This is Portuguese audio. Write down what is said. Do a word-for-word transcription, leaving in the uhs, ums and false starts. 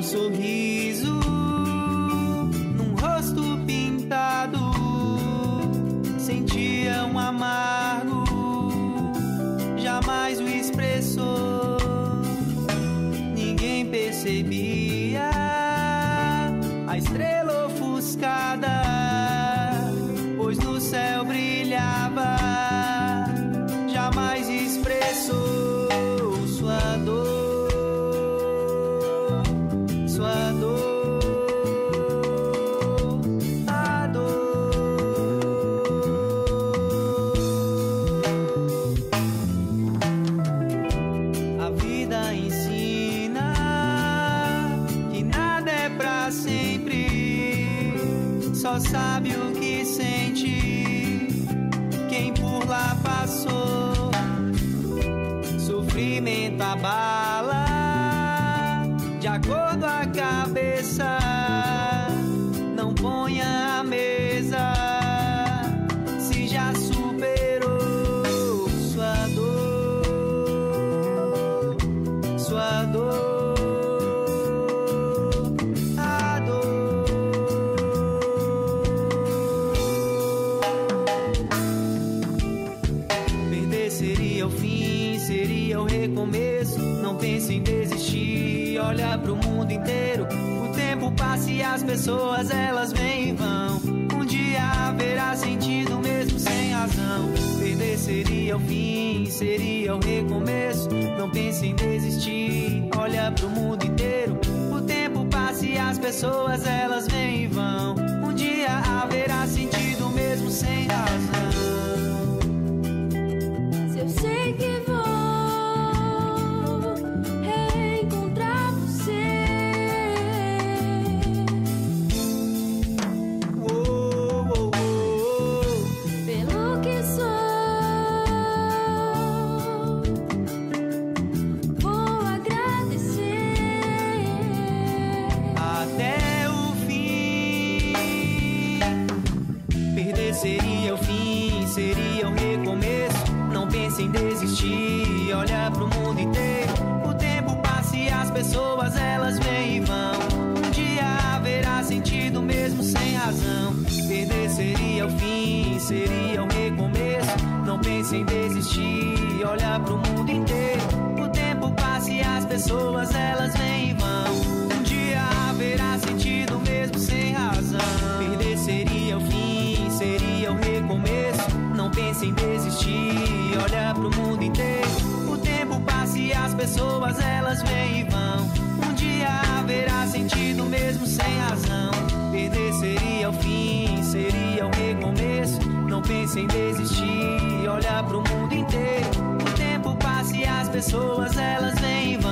sorriso num rosto pintado, sentia um amargo, jamais o expressou. Ninguém percebia a estrela ofuscada, pois no céu brilhava, jamais expressou sua dor, sua dor, a dor. A vida ensina que nada é pra sempre, só sabe o que sente quem por lá passou. Sofrimento abala de acordo a cabeça, não ponha a mesa se já superou sua dor, sua dor, a dor. Perder seria o fim, seria o recomeço. Não pense em desistir, olha pro mundo inteiro. O tempo passa e as pessoas elas vêm e vão. Um dia haverá sentido mesmo sem razão. Perder seria o fim, seria o recomeço. Não pense em desistir, olha pro mundo inteiro. O tempo passa e as pessoas elas vêm e vão. Um dia haverá sentido mesmo sem razão. Se eu sei que vou reencontrar você, Oh, oh, oh, oh. pelo que sou, vou agradecer. Até o fim. Perder seria o fim, seria o recomeço. Não pense em desistir, olha pro mundo inteiro. O tempo passa e as pessoas elas vêm e vão. Um dia haverá sentido mesmo sem razão. Perder seria o fim, seria o recomeço. Não pense em desistir, olha pro mundo inteiro. O tempo passa e as pessoas elas vêm e vão. Um dia haverá sentido mesmo sem razão. Perder seria o fim, seria o recomeço. Não pense em desistir, olha pro mundo inteiro. O tempo passa e as pessoas elas vêm e vão. Um dia haverá sentido mesmo sem razão. Perder seria o fim, seria o recomeço. Não pense em desistir, olha pro mundo inteiro. O tempo passa e as pessoas elas vêm e vão.